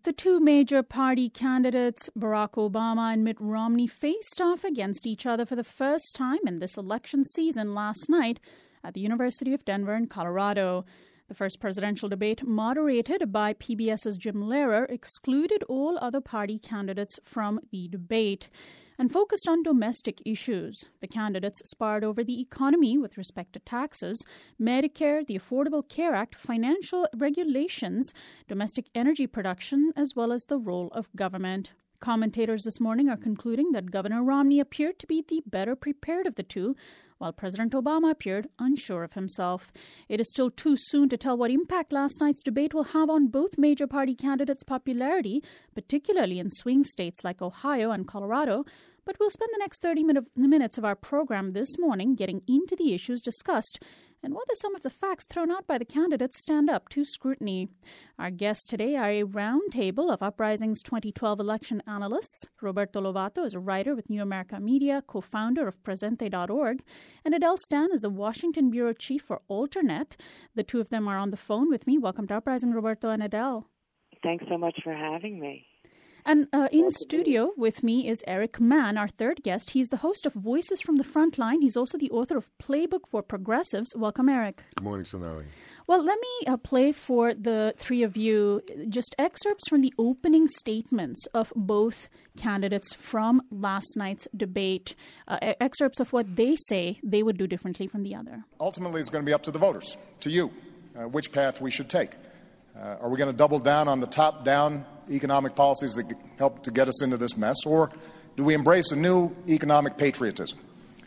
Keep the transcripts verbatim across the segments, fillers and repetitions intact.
The two major party candidates, Barack Obama and Mitt Romney, faced off against each other for the first time in this election season last night at the University of Denver in Colorado. The first presidential debate, moderated by PBS's Jim Lehrer, excluded all other party candidates from the debate and focused on domestic issues. The candidates sparred over the economy with respect to taxes, Medicare, the Affordable Care Act, financial regulations, domestic energy production, as well as the role of government. Commentators this morning are concluding that Governor Romney appeared to be the better prepared of the two, while President Obama appeared unsure of himself. It is still too soon to tell what impact last night's debate will have on both major party candidates' popularity, particularly in swing states like Ohio and Colorado. But we'll spend the next thirty minutes of our program this morning getting into the issues discussed and whether some of the facts thrown out by the candidates stand up to scrutiny. Our guests today are a roundtable of Uprising's twenty twelve election analysts. Roberto Lovato is a writer with New America Media, co-founder of Presente dot org, and Adele Stan is the Washington bureau chief for Alternet. The two of them are on the phone with me. Welcome to Uprising, Roberto and Adele. Thanks so much for having me. And uh, in studio with me is Eric Mann, our third guest. He's the host of Voices from the Frontline. He's also the author of Playbook for Progressives. Welcome, Eric. Good morning, Sonali. Well, let me uh, play for the three of you just excerpts from the opening statements of both candidates from last night's debate, uh, excerpts of what they say they would do differently from the other. Ultimately, it's going to be up to the voters, to you, uh, which path we should take. Uh, are we going to double down on the top-down economic policies that help to get us into this mess, or do we embrace a new economic patriotism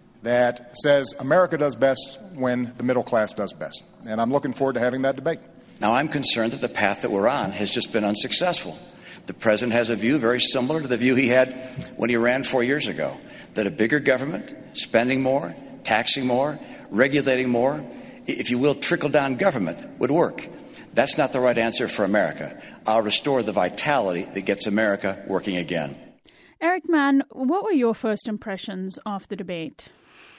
that says America does best when the middle class does best? And I'm looking forward to having that debate. Now, I'm concerned that the path that we're on has just been unsuccessful. The president has a view very similar to the view he had when he ran four years ago, that a bigger government, spending more, taxing more, regulating more, if you will, trickle-down government would work. That's not the right answer for America. I'll restore the vitality that gets America working again. Eric Mann, what were your first impressions of the debate?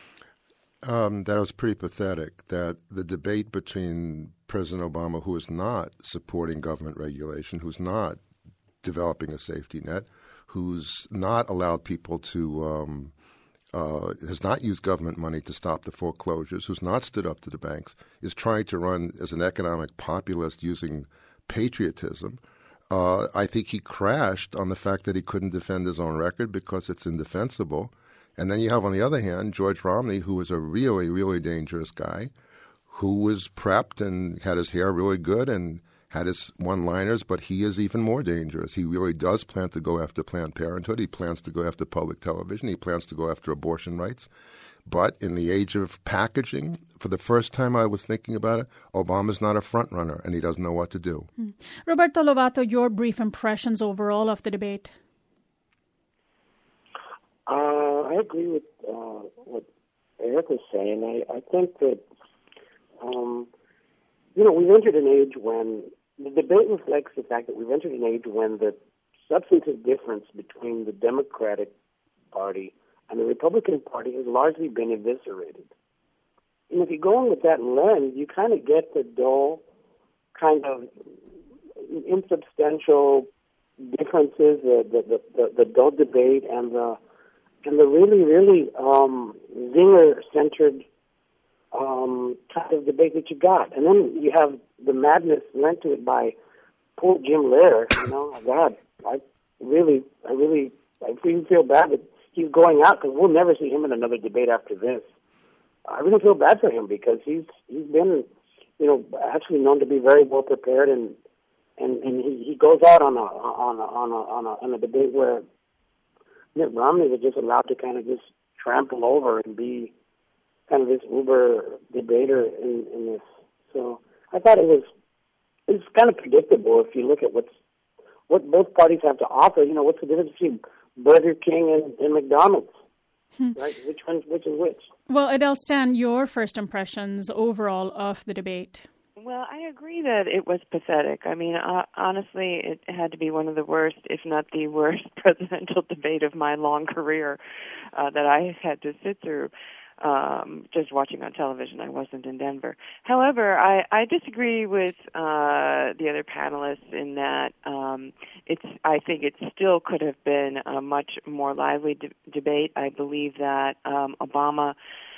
Um, that was pretty pathetic, that the debate between President Obama, who is not supporting government regulation, who's not developing a safety net, who's not allowed people to um, Uh, has not used government money to stop the foreclosures, who's not stood up to the banks, is trying to run as an economic populist using patriotism. Uh, I think he crashed on the fact that he couldn't defend his own record because it's indefensible. And then you have, on the other hand, George Romney, who was a really, really dangerous guy, who was prepped and had his hair really good and had his one-liners, but he is even more dangerous. He really does plan to go after Planned Parenthood. He plans to go after public television. He plans to go after abortion rights. But in the age of packaging, for the first time I was thinking about it, Obama's not a front-runner, and he doesn't know what to do. Hmm. Roberto Lovato, your brief impressions overall of the debate? Uh, I agree with uh, what Eric was saying. I, I think that, um, you know, we've entered an age when the debate reflects the fact that we've entered an age when the substantive difference between the Democratic Party and the Republican Party has largely been eviscerated. And if you go on with that lens, you kind of get the dull, kind of insubstantial differences, the the, the, the, the dull debate, and the and the really, really um, zinger-centered um, kind of debate that you got. And then you have the madness lent to it by poor Jim Lehrer. You know, my God, I really, I really, I really feel bad that he's going out because we'll never see him in another debate after this. I really feel bad for him because he's he's been, you know, actually known to be very well prepared, and and, and he, he goes out on a on a on a on a, on a debate where Mitt Romney was just allowed to kind of just trample over and be kind of this uber debater in, in this. So I thought it was it's kind of predictable if you look at what's what both parties have to offer. You know, what's the difference between Burger King and, and McDonald's? Hmm. Right? Which one? Which is which? Well, Adele Stan, your first impressions overall of the debate. Well, I agree that it was pathetic. I mean, uh, honestly, it had to be one of the worst, if not the worst, presidential debate of my long career uh, that I had to sit through. um, just watching on television. I wasn't in Denver. However, I, I disagree with uh, the other panelists in that um, it's. I think it still could have been a much more lively de- debate. I believe that um, Obama,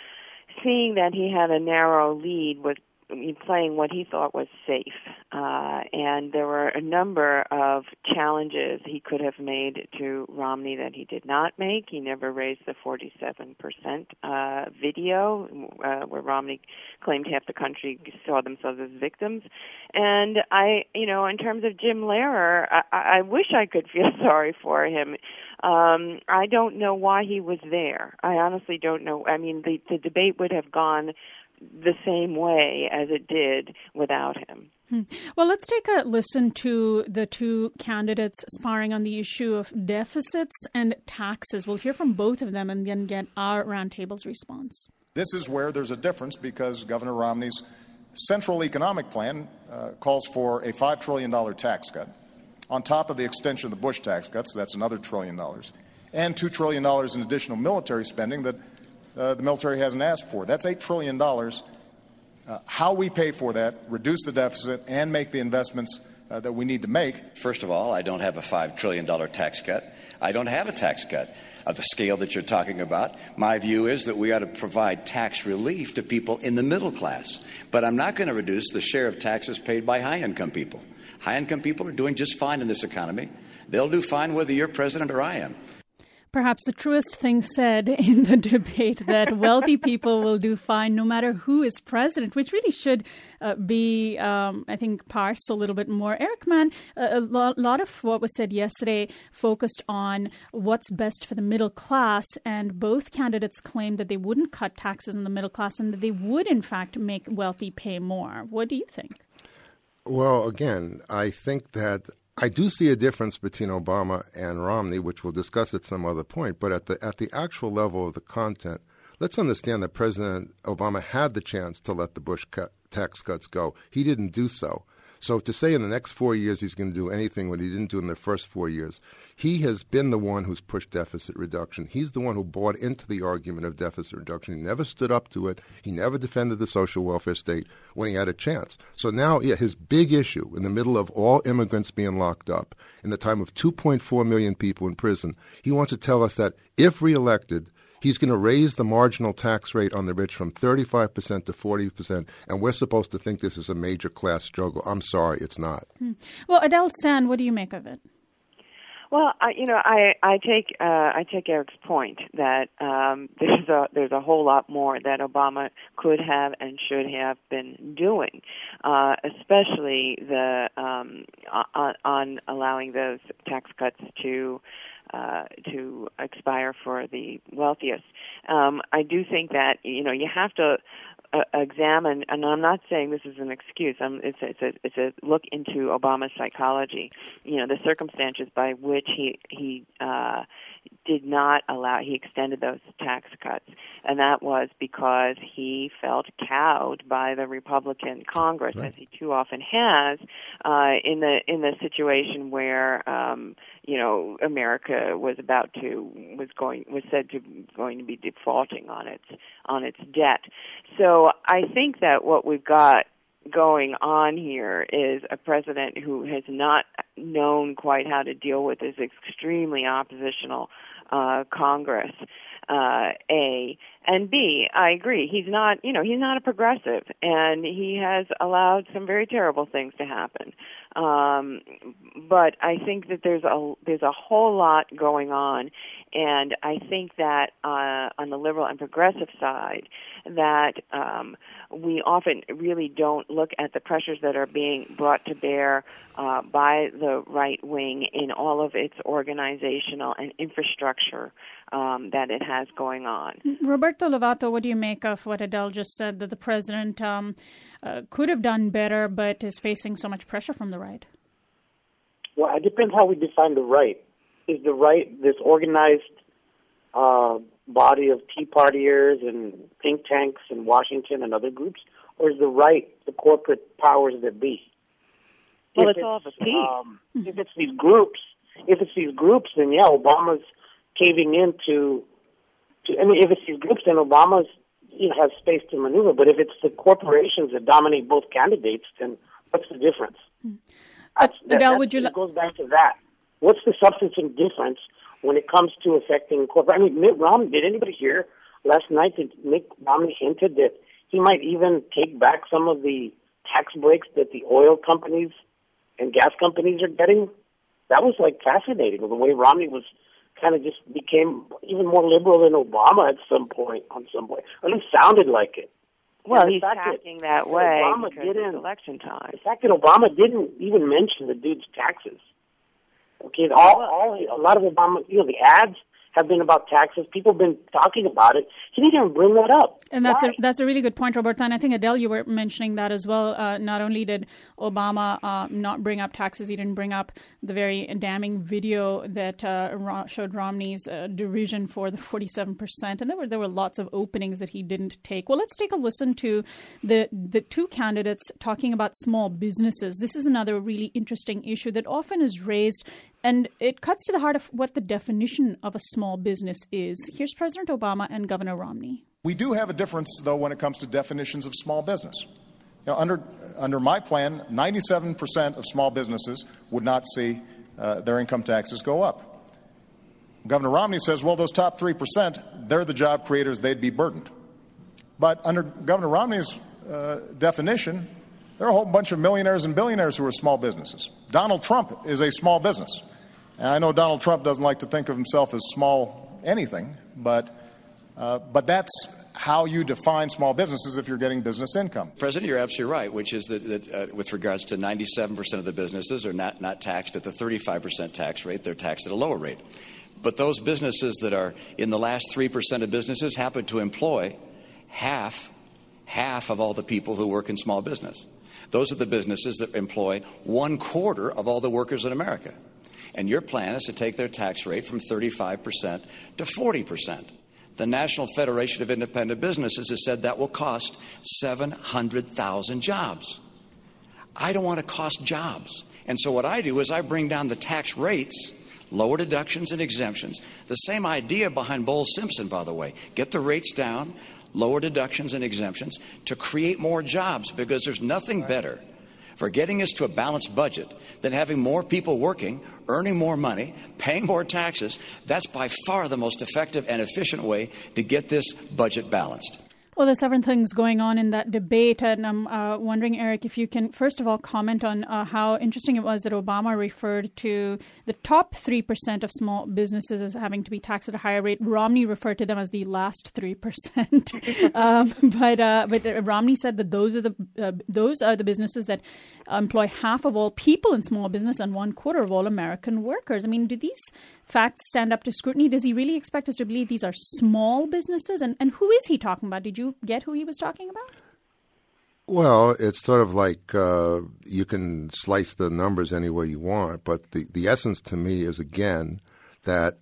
seeing that he had a narrow lead, was playing what he thought was safe. Uh, and there were a number of challenges he could have made to Romney that he did not make. He never raised the forty-seven percent uh, video uh, where Romney claimed half the country saw themselves as victims. And I, you know, in terms of Jim Lehrer, I, I wish I could feel sorry for him. Um, I don't know why he was there. I honestly don't know. I mean, the, the debate would have gone the same way as it did without him. Hmm. Well, let's take a listen to the two candidates sparring on the issue of deficits and taxes. We'll hear from both of them and then get our roundtable's response. This is where there's a difference because Governor Romney's central economic plan uh, calls for a five trillion dollars tax cut. On top of the extension of the Bush tax cuts, that's another trillion dollars, and two trillion dollars in additional military spending that Uh, the military hasn't asked for. That's eight trillion dollars. Uh, how we pay for that, reduce the deficit, and make the investments uh, that we need to make. First of all, I don't have a five trillion dollars tax cut. I don't have a tax cut of the scale that you're talking about. My view is that we ought to provide tax relief to people in the middle class. But I'm not going to reduce the share of taxes paid by high-income people. High-income people are doing just fine in this economy. They'll do fine whether you're president or I am. Perhaps the truest thing said in the debate, that wealthy people will do fine no matter who is president, which really should uh, be, um, I think, parsed a little bit more. Eric Mann, a, a lot, lot of what was said yesterday focused on what's best for the middle class, and both candidates claimed that they wouldn't cut taxes on the middle class and that they would, in fact, make wealthy pay more. What do you think? Well, again, I think that I do see a difference between Obama and Romney, which we'll discuss at some other point. But at the at the actual level of the content, let's understand that President Obama had the chance to let the Bush cut, tax cuts go. He didn't do so. So to say in the next four years he's going to do anything what he didn't do in the first four years, he has been the one who's pushed deficit reduction. He's the one who bought into the argument of deficit reduction. He never stood up to it. He never defended the social welfare state when he had a chance. So now, yeah, his big issue in the middle of all immigrants being locked up, in the time of two point four million people in prison, he wants to tell us that if reelected, he's going to raise the marginal tax rate on the rich from thirty-five percent to forty percent, and we're supposed to think this is a major class struggle. I'm sorry, it's not. Hmm. Well, Adele Stan, what do you make of it? Well, I, you know, I I take uh, I take Eric's point that um, there's a there's a whole lot more that Obama could have and should have been doing, uh, especially the um, on, on allowing those tax cuts to. Uh, to expire for the wealthiest. Um, I do think that, you know, you have to uh, examine, and I'm not saying this is an excuse, I'm, it's, a, it's, a, it's a look into Obama's psychology, you know, the circumstances by which he, he uh, did not allow, he extended those tax cuts. And that was because he felt cowed by the Republican Congress, right, as he too often has, uh, in the in the situation where, um, you know, America was about to, was going, was said to going to be defaulting on its, on its debt. So I think that what we've got going on here is a president who has not known quite how to deal with this extremely oppositional uh, Congress, uh, A. And B, I agree, he's not, you know, he's not a progressive, and he has allowed some very terrible things to happen. Um, but I think that there's a there's a whole lot going on, and I think that uh, on the liberal and progressive side, that um, we often really don't look at the pressures that are being brought to bear uh, by the right wing in all of its organizational and infrastructure um, that it has going on. Roberto Lovato, what do you make of what Adele just said, that the president um, uh, could have done better but is facing so much pressure from the right? Well, it depends how we define the right. Is the right this organized uh, body of Tea Partiers and think tanks in Washington and other groups, or is the right the corporate powers that be? Well, if it's all of a piece. Um, if it's these groups, if it's these groups, then yeah, Obama's caving into. To, I mean, if it's these groups, then Obama's you know, has space to maneuver. But if it's the corporations that dominate both candidates, then what's the difference? Hmm. That's, that, Adele, that's, would you? it goes back to that. What's the substantive difference when it comes to affecting corporate? I mean, Mitt Romney. Did anybody hear last night that Mitt Romney hinted that he might even take back some of the tax breaks that the oil companies and gas companies are getting? That was like fascinating. The way Romney was kind of just became even more liberal than Obama at some point. On some point, at least sounded like it. Well, And he's the fact acting that that way Obama because didn't- it's election time. The fact that Obama didn't even mention the dude's taxes. Okay, all, all a lot of Obama, you know, the ads have been about taxes. People have been talking about it. He didn't even bring that up. And that's Why? a that's a really good point, Roberta. And I think, Adele, you were mentioning that as well. Uh, not only did Obama uh, not bring up taxes, he didn't bring up the very damning video that uh, showed Romney's uh, derision for the forty-seven percent. And there were there were lots of openings that he didn't take. Well, let's take a listen to the the two candidates talking about small businesses. This is another really interesting issue that often is raised, and it cuts to the heart of what the definition of a small business is. Here's President Obama and Governor Romney. We do have a difference, though, when it comes to definitions of small business. You know, under under my plan, ninety-seven percent of small businesses would not see uh, their income taxes go up. Governor Romney says, well, those top three percent, they're the job creators, they'd be burdened. But under Governor Romney's uh, definition, there are a whole bunch of millionaires and billionaires who are small businesses. Donald Trump is a small business. And I know Donald Trump doesn't like to think of himself as small anything, but uh, but that's how you define small businesses if you're getting business income. President, you're absolutely right, which is that, that uh, with regards to ninety-seven percent of the businesses are not, not taxed at the thirty-five percent tax rate. They're taxed at a lower rate. But those businesses that are in the last three percent of businesses happen to employ half, half of all the people who work in small business. Those are the businesses that employ one quarter of all the workers in America. And your plan is to take their tax rate from thirty-five percent to forty percent. The National Federation of Independent Businesses has said that will cost seven hundred thousand jobs. I don't want to cost jobs. And so what I do is I bring down the tax rates, lower deductions and exemptions. The same idea behind Bowles-Simpson, by the way. Get the rates down, lower deductions and exemptions to create more jobs, because there's nothing better for getting us to a balanced budget than having more people working, earning more money, paying more taxes. That's by far the most effective and efficient way to get this budget balanced. Well, there's several things going on in that debate, and I'm uh, wondering, Eric, if you can first of all comment on uh, how interesting it was that Obama referred to the top three percent of small businesses as having to be taxed at a higher rate. Romney referred to them as the last three percent. um, but uh, but Romney said that those are the uh, those are the businesses that employ half of all people in small business and one quarter of all American workers. I mean, do these facts stand up to scrutiny? Does he really expect us to believe these are small businesses? And, and who is he talking about? Did you get who he was talking about? Well, it's sort of like uh, you can slice the numbers any way you want, but the, the essence to me is, again, that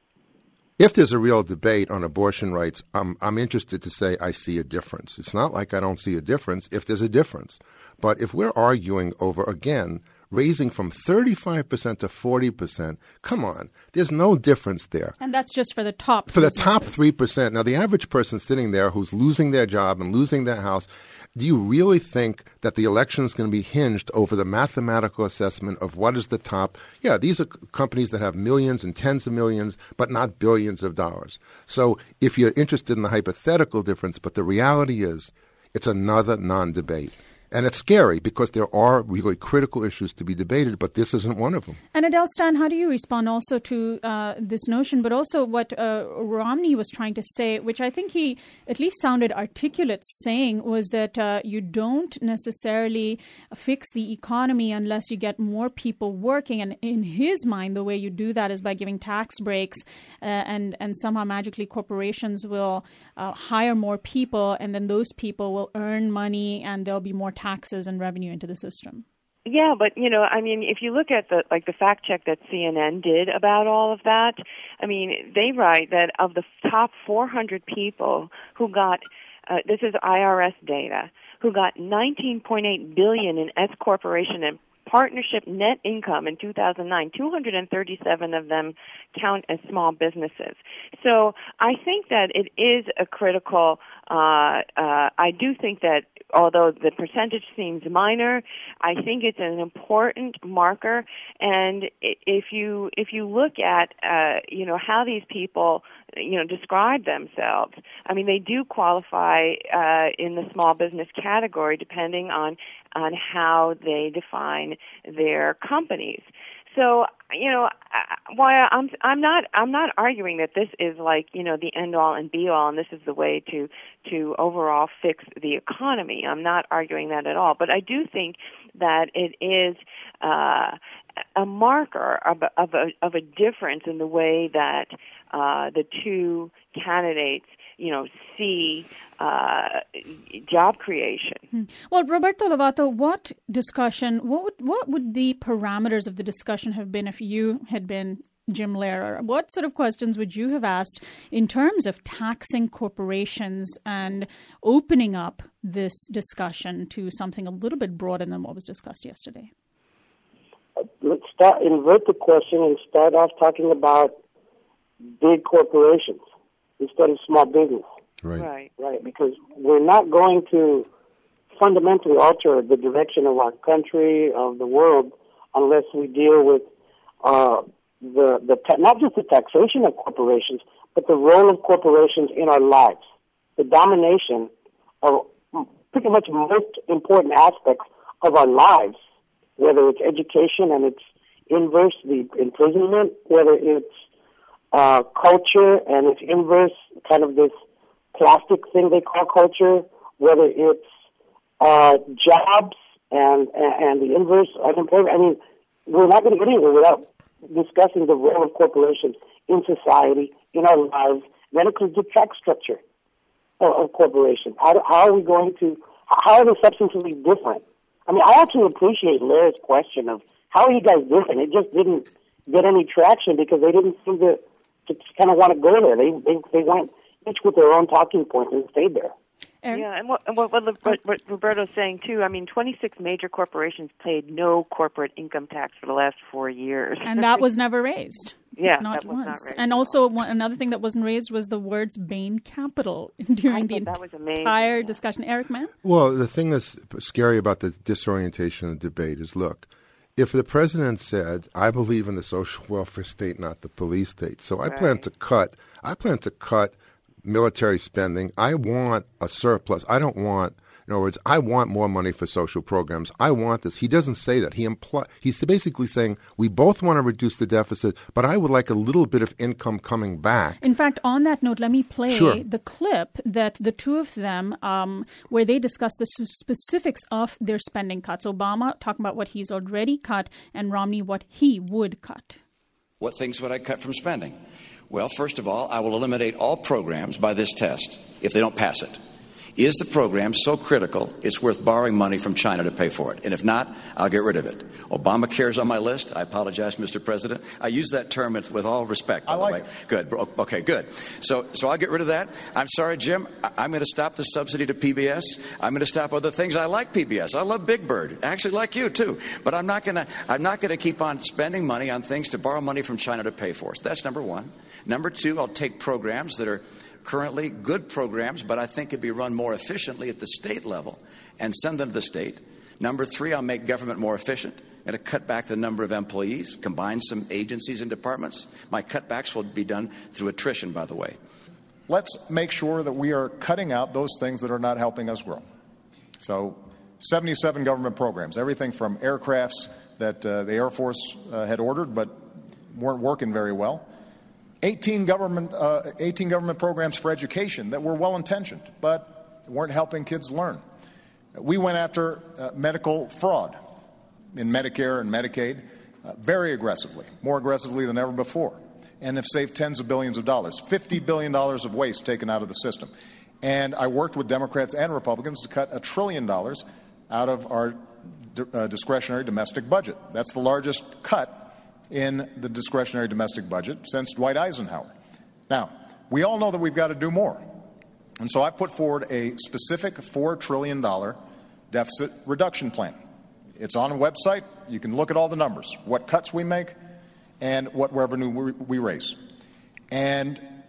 if there's a real debate on abortion rights, I'm, I'm interested to say I see a difference. It's not like I don't see a difference if there's a difference. But if we're arguing over, again, raising from thirty-five percent to forty percent, come on, there's no difference there. And that's just for the top For the businesses. top three percent. Now, the average person sitting there who's losing their job and losing their house, do you really think that the election is going to be hinged over the mathematical assessment of what is the top? Yeah, these are companies that have millions and tens of millions, but not billions of dollars. So if you're interested in the hypothetical difference, but the reality is it's another non-debate. And it's scary because there are really critical issues to be debated, but this isn't one of them. And Adele, Stan, how do you respond also to uh, this notion, but also what uh, Romney was trying to say, which I think he at least sounded articulate saying, was that uh, you don't necessarily fix the economy unless you get more people working. And in his mind, the way you do that is by giving tax breaks uh, and, and somehow magically corporations will uh, hire more people, and then those people will earn money and there'll be more taxes and revenue into the system. Yeah, but, you know, I mean, if you look at the, like, the fact check that C N N did about all of that, I mean, they write that of the top four hundred people who got, uh, this is I R S data, who got nineteen point eight billion dollars in S corporation and partnership net income in two thousand nine, two hundred thirty-seven of them count as small businesses. So I think that it is a critical uh, uh, I do think that although the percentage seems minor, I think it's an important marker. And if you if you look at uh, you know how these people you know describe themselves, I mean they do qualify uh, in the small business category depending on on how they define their companies. So, you know, while I'm I'm not I'm not arguing that this is like, you know, the end all and be all and this is the way to to overall fix the economy. I'm not arguing that at all. But I do think that it is uh, a marker of a, of a of a difference in the way that uh, the two candidates, you know, see uh, job creation. Well, Roberto Lovato, what discussion, what would, what would the parameters of the discussion have been if you had been Jim Lehrer? What sort of questions would you have asked in terms of taxing corporations and opening up this discussion to something a little bit broader than what was discussed yesterday? Let's start, invert the question and start off talking about big corporations instead of small business. Right. Right. Right, because we're not going to fundamentally alter the direction of our country, of the world, unless we deal with uh, the, the ta- not just the taxation of corporations, but the role of corporations in our lives, the domination of pretty much most important aspects of our lives, whether it's education and its inverse, the imprisonment, whether it's uh, culture and its inverse, kind of this plastic thing they call culture, whether it's uh, jobs and, and the inverse unemployment. I mean, we're not going to get anywhere without discussing the role of corporations in society, in our lives. Then it comes to tax structure of, of corporations. How, do, how are we going to, how are they substantively different? I mean, I actually appreciate Larry's question of how are you guys different? It just didn't get any traction because they didn't seem to, to kind of want to go there. They, they, they went each with their own talking points and stayed there. Aaron? Yeah, and what, what, what, what Roberto's saying, too, I mean, twenty-six major corporations paid no corporate income tax for the last four years. And that was never raised. Yeah, not that was once. not raised And also, one, another thing that wasn't raised was the words Bain Capital during the that was amazing. entire discussion. Eric Mann? Well, the thing that's scary about the disorientation of the debate is, look, if the president said, I believe in the social welfare state, not the police state, so I right. plan to cut, I plan to cut military spending. I want a surplus. I don't want, in other words, I want more money for social programs. I want this. He doesn't say that. He imply, he's basically saying we both want to reduce the deficit, but I would like a little bit of income coming back. In fact, on that note, let me play Sure. the clip that the two of them, um, where they discuss the s- specifics of their spending cuts. Obama talking about what he's already cut and Romney what he would cut. What things would I cut from spending? Well, first of all, I will eliminate all programs by this test if they don't pass it. Is the program so critical it's worth borrowing money from China to pay for it? And if not, I'll get rid of it. Obamacare is on my list. I apologize, Mister President. I use that term with, with all respect, by I the like way. it. Good. Okay, good. So so I'll get rid of that. I'm sorry, Jim. I, I'm going to stop the subsidy to P B S. I'm going to stop other things. I like P B S. I love Big Bird. I actually like you, too. But I'm not going to I'm not going to keep on spending money on things to borrow money from China to pay for. So that's number one. Number two, I'll take programs that are currently good programs, but I think could be run more efficiently at the state level and send them to the state. Number three, I'll make government more efficient. I'm going to cut back the number of employees, combine some agencies and departments. My cutbacks will be done through attrition, by the way. Let's make sure that we are cutting out those things that are not helping us grow. So seventy-seven government programs, everything from aircrafts that uh, the Air Force uh, had ordered but weren't working very well. eighteen government, uh, eighteen government programs for education that were well-intentioned but weren't helping kids learn. We went after uh, medical fraud in Medicare and Medicaid uh, very aggressively, more aggressively than ever before, and have saved tens of billions of dollars, fifty billion dollars of waste taken out of the system. And I worked with Democrats and Republicans to cut a trillion dollars out of our d- uh, discretionary domestic budget. That's the largest cut in the discretionary domestic budget since Dwight Eisenhower. Now, we all know that we've got to do more. And so I put forward a specific four trillion dollars deficit reduction plan. It's on a website. You can look at all the numbers, what cuts we make and what revenue we, we raise. And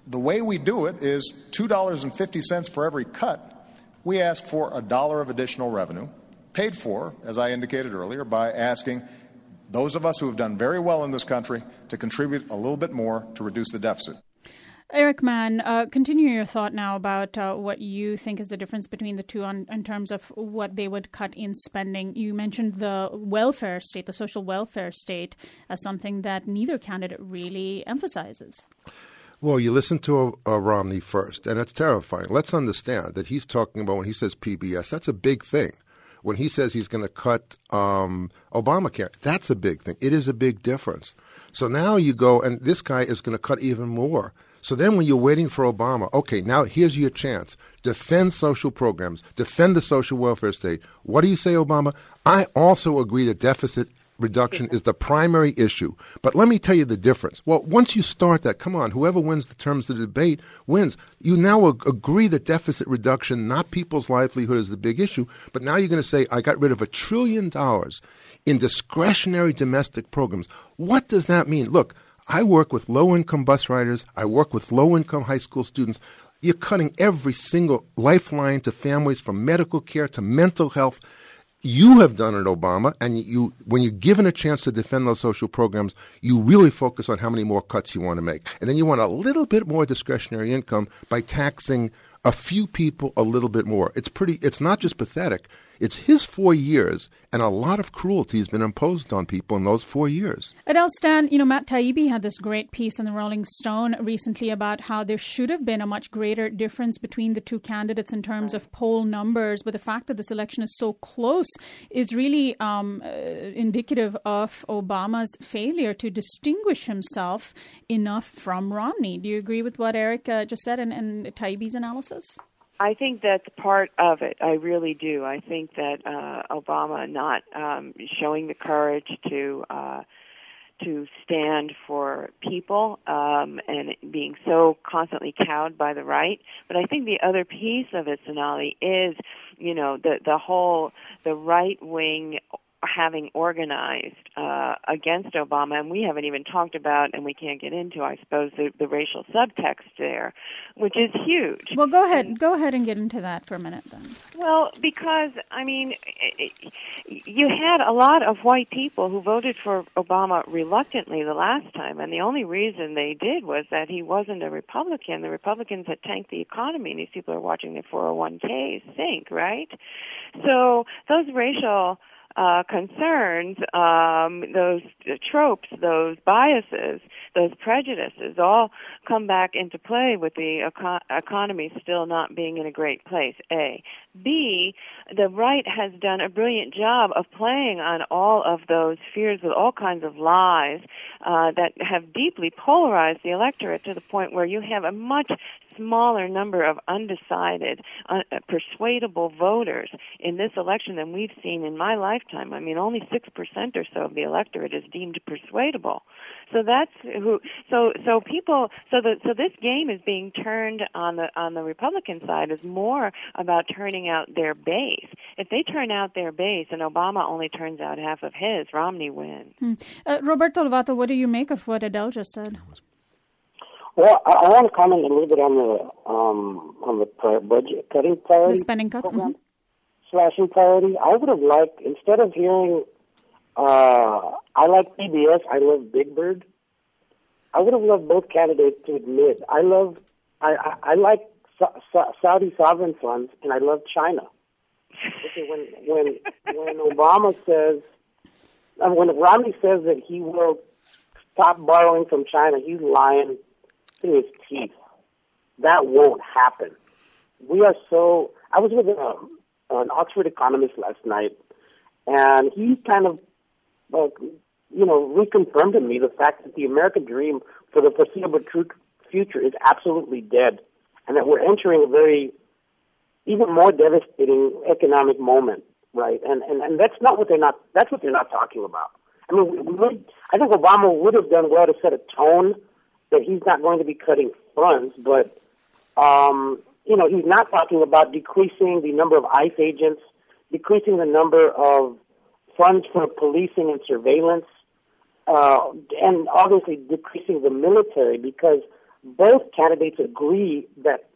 The way we do it is two dollars and fifty cents for every cut. We ask for a dollar of additional revenue, paid for, as I indicated earlier, by asking those of us who have done very well in this country to contribute a little bit more to reduce the deficit. Eric Mann, uh, continue your thought now about uh, what you think is the difference between the two on, in terms of what they would cut in spending. You mentioned the welfare state, the social welfare state, as something that neither candidate really emphasizes. Well, you listen to uh, Romney first, and it's terrifying. Let's understand that he's talking about, when he says P B S, that's a big thing. When he says he's going to cut um, Obamacare, that's a big thing. It is a big difference. So now you go, and this guy is going to cut even more. So then when you're waiting for Obama, okay, now here's your chance. Defend social programs. Defend the social welfare state. What do you say, Obama? I also agree that deficit reduction is the primary issue. But let me tell you the difference. Well, once you start that, come on, whoever wins the terms of the debate wins. You now ag- agree that deficit reduction, not people's livelihood, is the big issue. But now you're going to say, I got rid of a trillion dollars in discretionary domestic programs. What does that mean? Look, I work with low-income bus riders. I work with low-income high school students. You're cutting every single lifeline to families, from medical care to mental health. You have done it, Obama, and you, when you're given a chance to defend those social programs, you really focus on how many more cuts you want to make. And then you want a little bit more discretionary income by taxing a few people a little bit more. It's pretty. It's not just pathetic. It's his four years, and a lot of cruelty has been imposed on people in those four years. Adele Stan, you know, Matt Taibbi had this great piece in the Rolling Stone recently about how there should have been a much greater difference between the two candidates in terms of poll numbers, but the fact that this election is so close is really um, uh, indicative of Obama's failure to distinguish himself enough from Romney. Do you agree with what Eric uh, just said and, and Taibbi's analysis? I think that's part of it. I really do. I think that uh, Obama not um, showing the courage to uh, to stand for people um, and being so constantly cowed by the right. But I think the other piece of it, Sonali, is, you know, the the whole the right wing having organized uh, against Obama, and we haven't even talked about, and we can't get into, I suppose, the, the racial subtext there, which is huge. Well, go ahead. And, go ahead and get into that for a minute, then. Well, because, I mean, it, you had a lot of white people who voted for Obama reluctantly the last time, and the only reason they did was that he wasn't a Republican. The Republicans had tanked the economy, and these people are watching their four oh one k's sink, right? So those racial Uh, concerns, um, those tropes, those biases, those prejudices all come back into play with the eco- economy still not being in a great place, A. B, the right has done a brilliant job of playing on all of those fears with all kinds of lies uh, that have deeply polarized the electorate to the point where you have a much smaller number of undecided, uh, persuadable voters in this election than we've seen in my lifetime. I mean, only six percent or so of the electorate is deemed persuadable. So that's who. So so people. So the so this game is being turned on the on the Republican side is more about turning out their base. If they turn out their base, and Obama only turns out half of his, Romney wins. Hmm. Uh, Roberto Lovato, what do you make of what Adele just said? Well, I, I want to comment a little bit on the um, on the pri- budget cutting priority, the spending cuts, program, mm-hmm. slashing priority. I would have liked, instead of hearing, uh, I like P B S, I love Big Bird. I would have loved both candidates to admit I love, I I, I like Sa- Sa- Saudi sovereign funds, and I love China. Okay, when when when Obama says, uh, when Romney says that he will stop borrowing from China, he's lying through his teeth. That won't happen. We are so... I was with a, an Oxford economist last night, and he kind of, uh, you know, reconfirmed to me the fact that the American dream for the foreseeable future is absolutely dead, and that we're entering a very, even more devastating economic moment, right? And and, and that's not what they're not, that's what they're not talking about. I mean, we, we would, I think Obama would have done well to set a tone that he's not going to be cutting funds, but, um, you know, he's not talking about decreasing the number of ICE agents, decreasing the number of funds for policing and surveillance, uh, and obviously decreasing the military, because both candidates agree that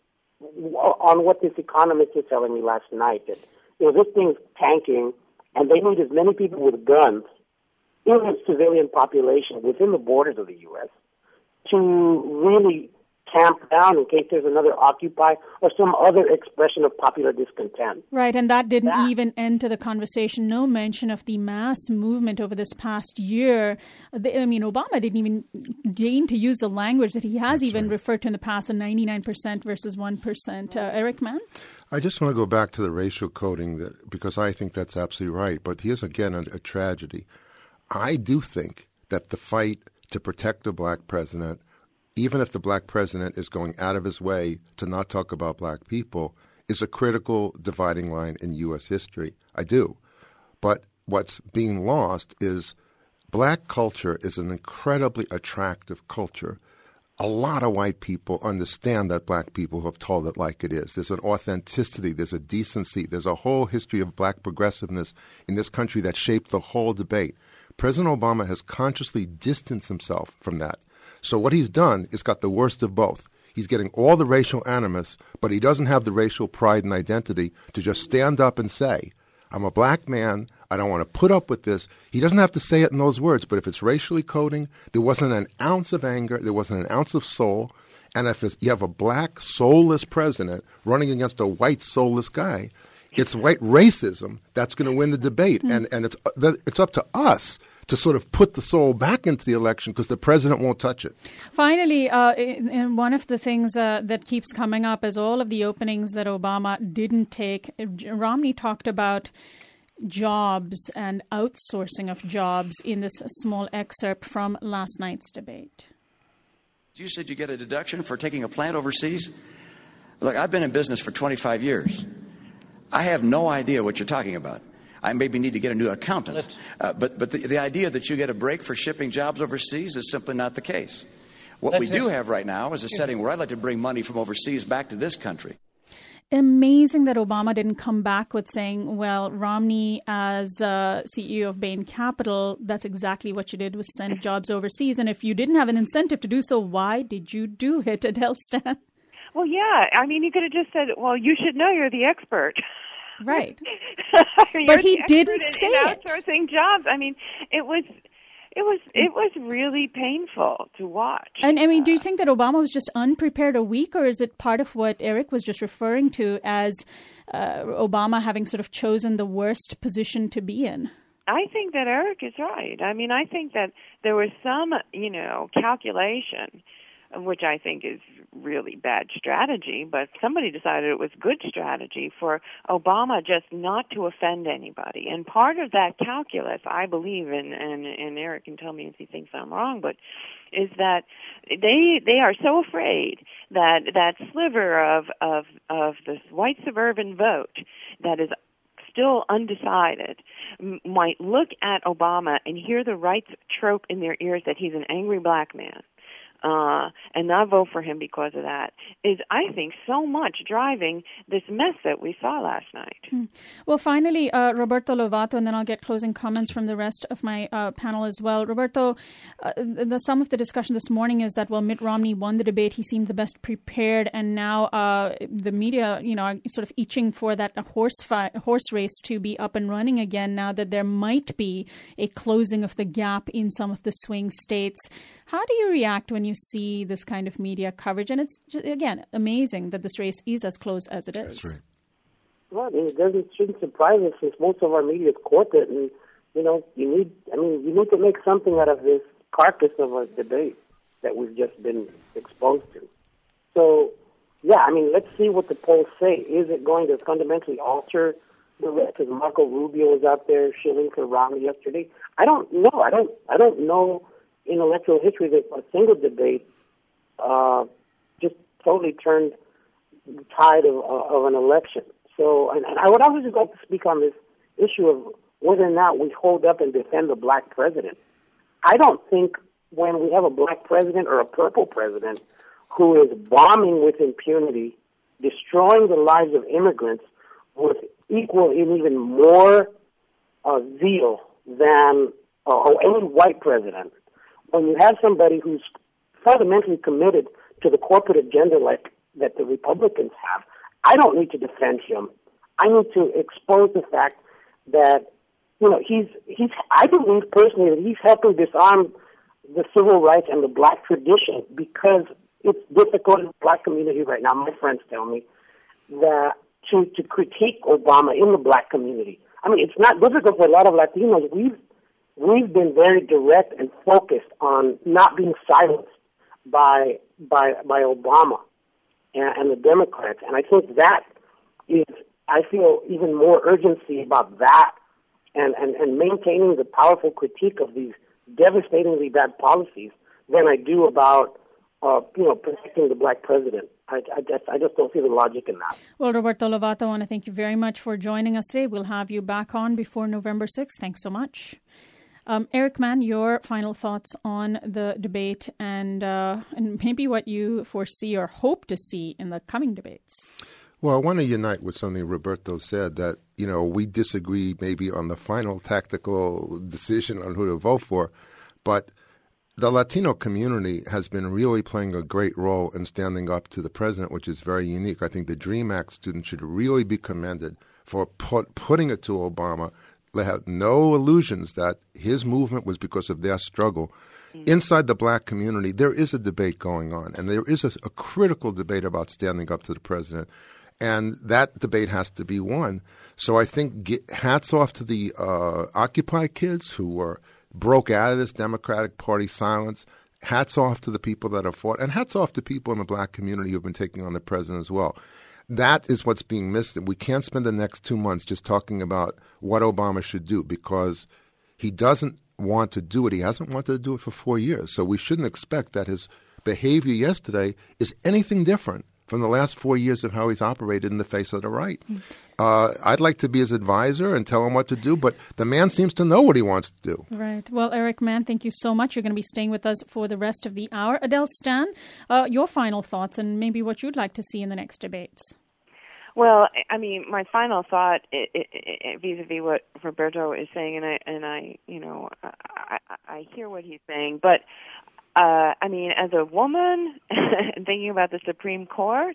on what this economist was telling me last night, that you know this thing's tanking, and they need as many people with guns in the civilian population within the borders of the U S to really tamp down in case there's another Occupy or some other expression of popular discontent. Right, and that didn't that. even enter the conversation. No mention of the mass movement over this past year. I mean, Obama didn't even deign to use the language that he has That's even right. referred to in the past, the ninety-nine percent versus one percent. Uh, Eric Mann? I just want to go back to the racial coding that, because I think that's absolutely right. But here's, again, a, a tragedy. I do think that the fight to protect a black president, even if the black president is going out of his way to not talk about black people, is a critical dividing line in U S history. I do. But what's being lost is black culture is an incredibly attractive culture. A lot of white people understand that black people have told it like it is. There's an authenticity, there's a decency, there's a whole history of black progressiveness in this country that shaped the whole debate. President Obama has consciously distanced himself from that. So what he's done is got the worst of both. He's getting all the racial animus, but he doesn't have the racial pride and identity to just stand up and say, I'm a black man, I don't want to put up with this. He doesn't have to say it in those words, but if it's racially coding, there wasn't an ounce of anger, there wasn't an ounce of soul. And if it's, you have a black, soulless president running against a white, soulless guy, it's white racism that's going to win the debate. Mm-hmm. And, and it's, it's up to us to sort of put the soul back into the election because the president won't touch it. Finally, uh, in, in one of the things uh, that keeps coming up is all of the openings that Obama didn't take. Romney talked about jobs and outsourcing of jobs in this small excerpt from last night's debate. You said you get a deduction for taking a plant overseas? Look, I've been in business for twenty-five years. I have no idea what you're talking about. I maybe need to get a new accountant. Uh, but but the, the idea that you get a break for shipping jobs overseas is simply not the case. What we do have right now is a setting where I'd like to bring money from overseas back to this country. Amazing that Obama didn't come back with saying, well, Romney, as uh, C E O of Bain Capital, that's exactly what you did, was send jobs overseas. And if you didn't have an incentive to do so, why did you do it, Adele Stan? Well, yeah. I mean, he could have just said, well, you should know you're the expert. Right. But he didn't in, say in it. Outsourcing jobs. I mean, it was, it was, it was really painful to watch. And I mean, do you think that Obama was just unprepared a week, or is it part of what Eric was just referring to as uh, Obama having sort of chosen the worst position to be in? I think that Eric is right. I mean, I think that there was some, you know, calculation, which I think is really bad strategy, but somebody decided it was good strategy for Obama just not to offend anybody. And part of that calculus, I believe, and, and, and Eric can tell me if he thinks I'm wrong, but is that they they are so afraid that that sliver of, of, of this white suburban vote that is still undecided m- might look at Obama and hear the right trope in their ears that he's an angry black man. Uh, and not vote for him because of that is, I think, so much driving this mess that we saw last night. Hmm. Well, finally, uh, Roberto Lovato, and then I'll get closing comments from the rest of my uh, panel as well. Roberto, uh, the, some of the discussion this morning is that, well, Mitt Romney won the debate. He seemed the best prepared, and now uh, the media, you know, are sort of itching for that horse fi- horse race to be up and running again now that there might be a closing of the gap in some of the swing states. How do you react when you see this kind of media coverage? And it's, again, amazing that this race is as close as it is. That's right. Well, I mean, it doesn't shouldn't surprise us since most of our media is corporate, and you know, you need. I mean, you need to make something out of this carcass of a debate that we've just been exposed to. So, yeah, I mean, let's see what the polls say. Is it going to fundamentally alter the race? Because Marco Rubio was out there shilling for Romney yesterday. I don't know. I don't. I don't know. In electoral history, that a single debate uh, just totally turned the tide of, uh, of an election. So, and, and I would also just like to speak on this issue of whether or not we hold up and defend the black president. I don't think when we have a black president or a purple president who is bombing with impunity, destroying the lives of immigrants with equal and even more uh, zeal than uh, or any white president. When you have somebody who's fundamentally committed to the corporate agenda like that the Republicans have, I don't need to defend him. I need to expose the fact that, you know, he's, he's, I believe personally that he's helping disarm the civil rights and the black tradition, because it's difficult in the black community right now. My friends tell me that to, to critique Obama in the black community. I mean, it's not difficult for a lot of Latinos. We've, we've been very direct and focused on not being silenced by, by, by Obama and, and the Democrats. And I think that is, I feel even more urgency about that and, and, and maintaining the powerful critique of these devastatingly bad policies than I do about, uh, you know, protecting the black president. I, I, just, I just don't see the logic in that. Well, Roberto Lovato, I want to thank you very much for joining us today. We'll have you back on before November sixth. Thanks so much. Um, Eric Mann, your final thoughts on the debate and, uh, and maybe what you foresee or hope to see in the coming debates. Well, I want to unite with something Roberto said, that, you know, we disagree maybe on the final tactical decision on who to vote for, but the Latino community has been really playing a great role in standing up to the president, which is very unique. I think the DREAM Act students should really be commended for put, putting it to Obama. They have no illusions that his movement was because of their struggle. Inside the black community, there is a debate going on, and there is a, a critical debate about standing up to the president. And that debate has to be won. So I think get, hats off to the uh, Occupy kids who were broke out of this Democratic Party silence. Hats off to the people that have fought. And hats off to people in the black community who have been taking on the president as well. That is what's being missed. We can't spend the next two months just talking about what Obama should do, because he doesn't want to do it. He hasn't wanted to do it for four years. So we shouldn't expect that his behavior yesterday is anything different from the last four years of how he's operated in the face of the right. Uh, I'd like to be his advisor and tell him what to do, but the man seems to know what he wants to do. Right. Well, Eric Mann, thank you so much. You're going to be staying with us for the rest of the hour. Adele Stan, uh, your final thoughts and maybe what you'd like to see in the next debates. Well, I mean, my final thought, it, it, it, vis-a-vis what Roberto is saying, and I, and I, you know, I, I, I hear what he's saying, but Uh, I mean, as a woman, thinking about the Supreme Court,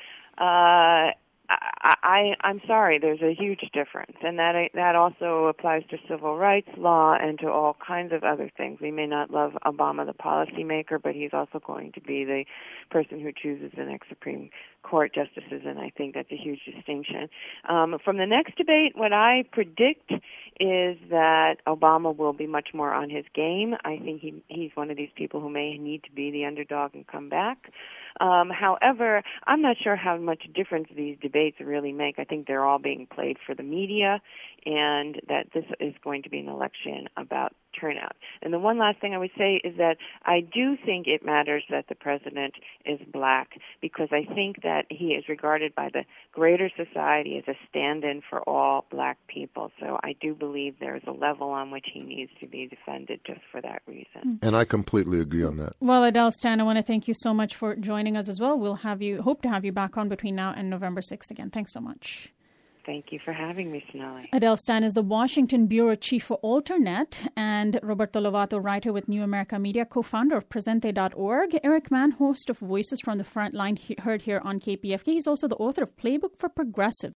uh, I, I, I'm sorry, there's a huge difference, and that that also applies to civil rights law and to all kinds of other things. We may not love Obama, the policymaker, but he's also going to be the person who chooses the next Supreme Court justices, and I think that's a huge distinction. Um, from the next debate, what I predict is that Obama will be much more on his game. I think he he's one of these people who may need to be the underdog and come back. Um, however, I'm not sure how much difference these debates really make. I think they're all being played for the media, and that this is going to be an election about turnout. And the one last thing I would say is that I do think it matters that the president is black, because I think that he is regarded by the greater society as a stand-in for all black people. So I do believe there is a level on which he needs to be defended just for that reason. And I completely agree on that. Well, Adele Stan, I want to thank you so much for joining us as well. We'll have you, hope to have you back on between now and November sixth again. Thanks so much. Thank you for having me, Sonali. Adele Stan is the Washington Bureau Chief for Alternet, and Roberto Lovato, writer with New America Media, co-founder of Presente dot org. Eric Mann, host of Voices from the Frontline, he heard here on K P F K. He's also the author of Playbook for Progressives,